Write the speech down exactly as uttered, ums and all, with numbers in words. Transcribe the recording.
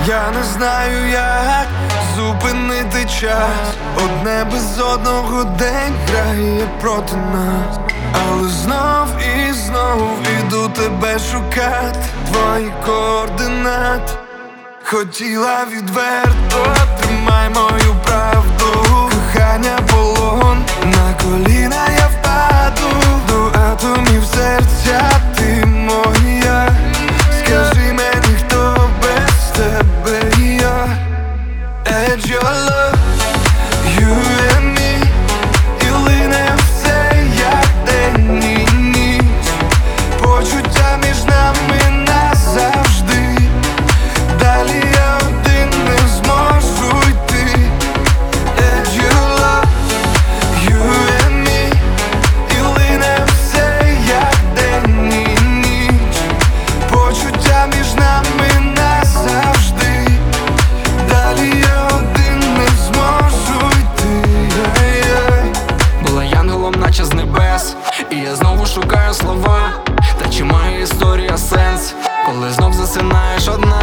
Я не знаю, як зупинити час. Одне без одного день грає проти нас. Але знов і знов іду тебе шукати, твої координати. Хотіла відверто, тримай мою правду. Кохання полон, на коліна я впаду. До атомів серця ти моя. Скажи мені, хто без тебе я. And your love, you and me. І лине все, як день і ніч. Почуття між нами назавжди. Далі я один не зможу йти. And your love, you and me. І лине все, як день і ніч. Почуття між нами назавжди. Далі я один не зможу йти. Була янголом, наче з небес, і я знову шукаю слова. Та чи має історія сенс, коли знов засинаєш одна?